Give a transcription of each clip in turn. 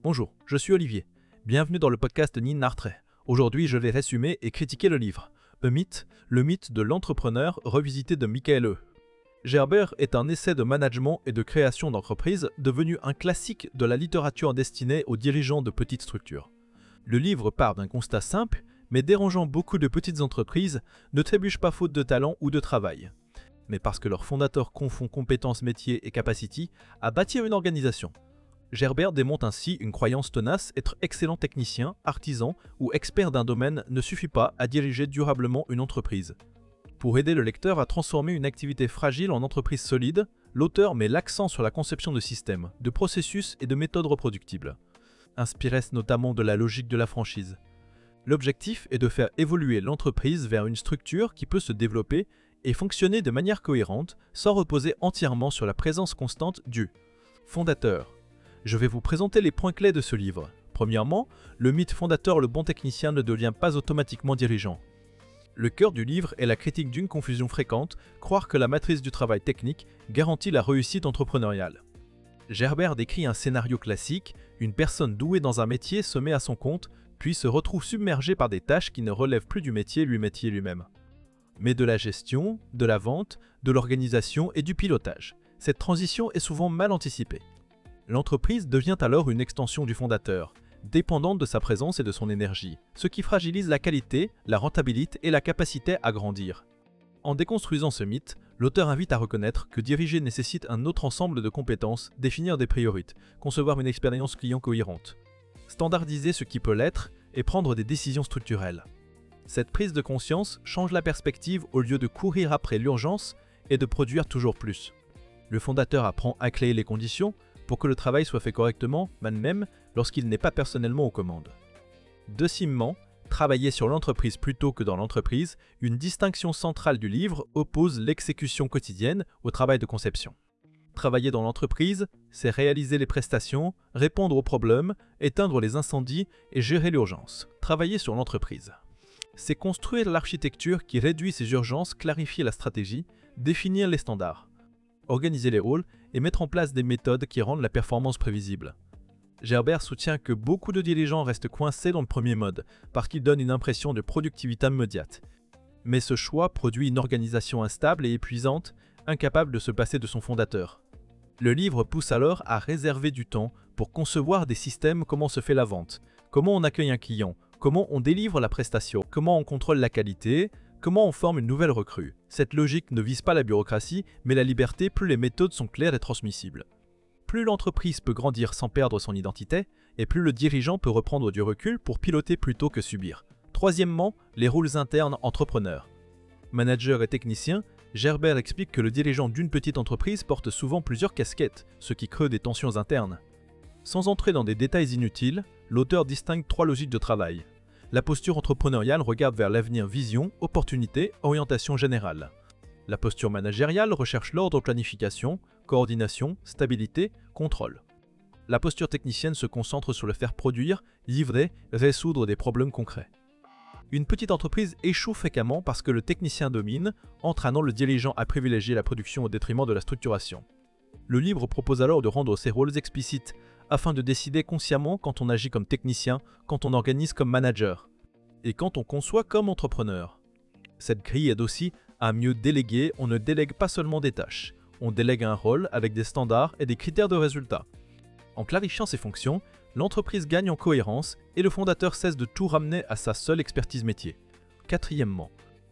Bonjour, je suis Olivier. Bienvenue dans le podcast Nin Nartray. Aujourd'hui, je vais résumer et critiquer le livre A Myth, le mythe de l'entrepreneur revisité de Michael E. Gerber est un essai de management et de création d'entreprise devenu un classique de la littérature destinée aux dirigeants de petites structures. Le livre part d'un constat simple, mais dérangeant beaucoup de petites entreprises ne trébuchent pas faute de talent ou de travail, mais parce que leur fondateur confond compétences métiers et capacity à bâtir une organisation. Gerber démonte ainsi une croyance tenace: être excellent technicien, artisan ou expert d'un domaine ne suffit pas à diriger durablement une entreprise. Pour aider le lecteur à transformer une activité fragile en entreprise solide, l'auteur met l'accent sur la conception de systèmes, de processus et de méthodes reproductibles. Inspiré notamment de la logique de la franchise. L'objectif est de faire évoluer l'entreprise vers une structure qui peut se développer et fonctionner de manière cohérente sans reposer entièrement sur la présence constante du fondateur. Je vais vous présenter les points clés de ce livre. Premièrement, le mythe fondateur, le bon technicien ne devient pas automatiquement dirigeant. Le cœur du livre est la critique d'une confusion fréquente, croire que la maîtrise du travail technique garantit la réussite entrepreneuriale. Gerber décrit un scénario classique: une personne douée dans un métier se met à son compte, puis se retrouve submergée par des tâches qui ne relèvent plus du métier lui-même, mais de la gestion, de la vente, de l'organisation et du pilotage. Cette transition est souvent mal anticipée. L'entreprise devient alors une extension du fondateur, dépendante de sa présence et de son énergie, ce qui fragilise la qualité, la rentabilité et la capacité à grandir. En déconstruisant ce mythe, l'auteur invite à reconnaître que diriger nécessite un autre ensemble de compétences, définir des priorités, concevoir une expérience client cohérente, standardiser ce qui peut l'être et prendre des décisions structurelles. Cette prise de conscience change la perspective au lieu de courir après l'urgence et de produire toujours plus. Le fondateur apprend à créer les conditions pour que le travail soit fait correctement, même lorsqu'il n'est pas personnellement aux commandes. Deuxièmement, travailler sur l'entreprise plutôt que dans l'entreprise, une distinction centrale du livre oppose l'exécution quotidienne au travail de conception. Travailler dans l'entreprise, c'est réaliser les prestations, répondre aux problèmes, éteindre les incendies et gérer l'urgence. Travailler sur l'entreprise, c'est construire l'architecture qui réduit ces urgences, clarifier la stratégie, définir les standards, organiser les rôles et mettre en place des méthodes qui rendent la performance prévisible. Gerber soutient que beaucoup de dirigeants restent coincés dans le premier mode parce qu'il donne une impression de productivité immédiate. Mais ce choix produit une organisation instable et épuisante, incapable de se passer de son fondateur. Le livre pousse alors à réserver du temps pour concevoir des systèmes: comment se fait la vente, comment on accueille un client, comment on délivre la prestation, comment on contrôle la qualité, comment on forme une nouvelle recrue. Cette logique ne vise pas la bureaucratie, mais la liberté plus les méthodes sont claires et transmissibles. Plus l'entreprise peut grandir sans perdre son identité, et plus le dirigeant peut reprendre du recul pour piloter plutôt que subir. Troisièmement, les rôles internes entrepreneurs. Manager et technicien, Gerber explique que le dirigeant d'une petite entreprise porte souvent plusieurs casquettes, ce qui crée des tensions internes. Sans entrer dans des détails inutiles, l'auteur distingue 3 logiques de travail. La posture entrepreneuriale regarde vers l'avenir: vision, opportunité, orientation générale. La posture managériale recherche l'ordre, planification, coordination, stabilité, contrôle. La posture technicienne se concentre sur le faire produire, livrer, résoudre des problèmes concrets. Une petite entreprise échoue fréquemment parce que le technicien domine, entraînant le dirigeant à privilégier la production au détriment de la structuration. Le livre propose alors de rendre ces rôles explicites afin de décider consciemment quand on agit comme technicien, quand on organise comme manager et quand on conçoit comme entrepreneur. Cette grille aide aussi à mieux déléguer. On ne délègue pas seulement des tâches, on délègue un rôle avec des standards et des critères de résultat. En clarifiant ses fonctions, l'entreprise gagne en cohérence et le fondateur cesse de tout ramener à sa seule expertise métier. Quatrièmement,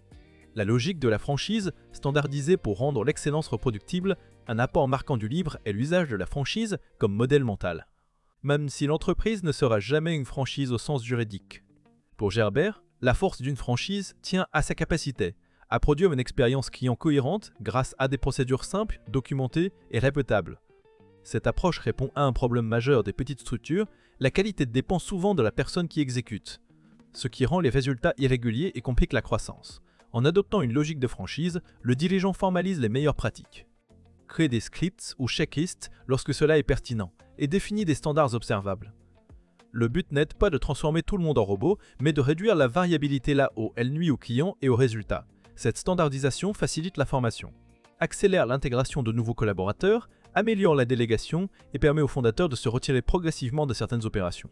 la logique de la franchise, standardisée pour rendre l'excellence reproductible. Un apport marquant du livre est l'usage de la franchise comme modèle mental. Même si l'entreprise ne sera jamais une franchise au sens juridique. Pour Gerber, la force d'une franchise tient à sa capacité à produire une expérience client cohérente grâce à des procédures simples, documentées et répétables. Cette approche répond à un problème majeur des petites structures: la qualité dépend souvent de la personne qui exécute, ce qui rend les résultats irréguliers et complique la croissance. En adoptant une logique de franchise, le dirigeant formalise les meilleures pratiques, crée des scripts ou checklists lorsque cela est pertinent, et définit des standards observables. Le but n'est pas de transformer tout le monde en robot, mais de réduire la variabilité là où elle nuit aux clients et aux résultats. Cette standardisation facilite la formation, accélère l'intégration de nouveaux collaborateurs, améliore la délégation et permet aux fondateurs de se retirer progressivement de certaines opérations.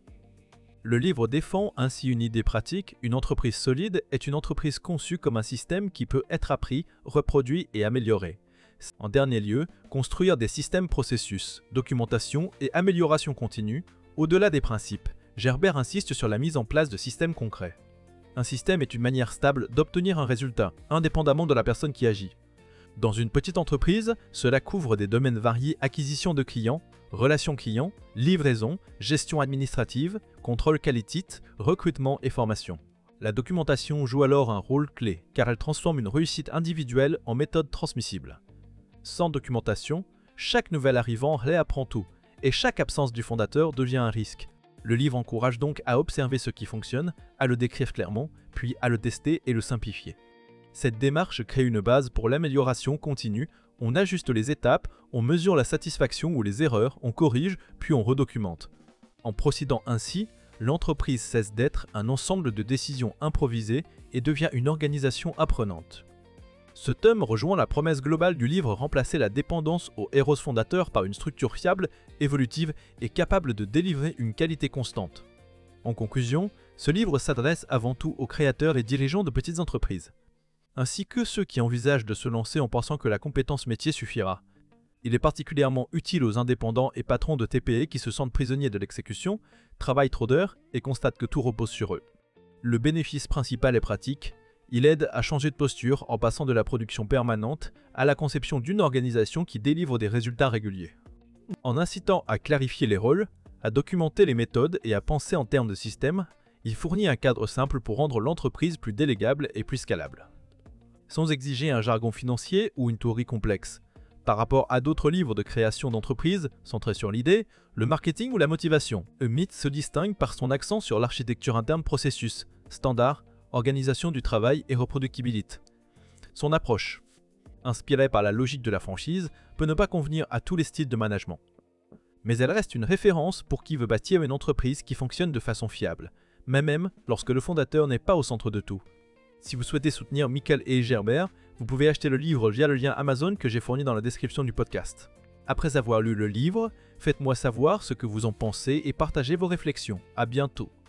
Le livre défend ainsi une idée pratique: une entreprise solide est une entreprise conçue comme un système qui peut être appris, reproduit et amélioré. En dernier lieu, construire des systèmes processus, documentation et amélioration continue. Au-delà des principes, Gerber insiste sur la mise en place de systèmes concrets. Un système est une manière stable d'obtenir un résultat, indépendamment de la personne qui agit. Dans une petite entreprise, cela couvre des domaines variés: acquisition de clients, relations clients, livraison, gestion administrative, contrôle qualité, recrutement et formation. La documentation joue alors un rôle clé, car elle transforme une réussite individuelle en méthode transmissible. Sans documentation, chaque nouvel arrivant réapprend tout, et chaque absence du fondateur devient un risque. Le livre encourage donc à observer ce qui fonctionne, à le décrire clairement, puis à le tester et le simplifier. Cette démarche crée une base pour l'amélioration continue. On ajuste les étapes, on mesure la satisfaction ou les erreurs, on corrige, puis on redocumente. En procédant ainsi, l'entreprise cesse d'être un ensemble de décisions improvisées et devient une organisation apprenante. Ce tome rejoint la promesse globale du livre: remplacer la dépendance aux héros fondateurs par une structure fiable, évolutive et capable de délivrer une qualité constante. En conclusion, ce livre s'adresse avant tout aux créateurs et dirigeants de petites entreprises, ainsi que ceux qui envisagent de se lancer en pensant que la compétence métier suffira. Il est particulièrement utile aux indépendants et patrons de TPE qui se sentent prisonniers de l'exécution, travaillent trop d'heures et constatent que tout repose sur eux. Le bénéfice principal est pratique. Il aide à changer de posture en passant de la production permanente à la conception d'une organisation qui délivre des résultats réguliers. En incitant à clarifier les rôles, à documenter les méthodes et à penser en termes de système, il fournit un cadre simple pour rendre l'entreprise plus délégable et plus scalable, sans exiger un jargon financier ou une théorie complexe. Par rapport à d'autres livres de création d'entreprise centrés sur l'idée, le marketing ou la motivation, Myth se distingue par son accent sur l'architecture interne, processus, standard, organisation du travail et reproductibilité. Son approche, inspirée par la logique de la franchise, peut ne pas convenir à tous les styles de management. Mais elle reste une référence pour qui veut bâtir une entreprise qui fonctionne de façon fiable, même lorsque le fondateur n'est pas au centre de tout. Si vous souhaitez soutenir Michael et Gerber, vous pouvez acheter le livre via le lien Amazon que j'ai fourni dans la description du podcast. Après avoir lu le livre, faites-moi savoir ce que vous en pensez et partagez vos réflexions. À bientôt.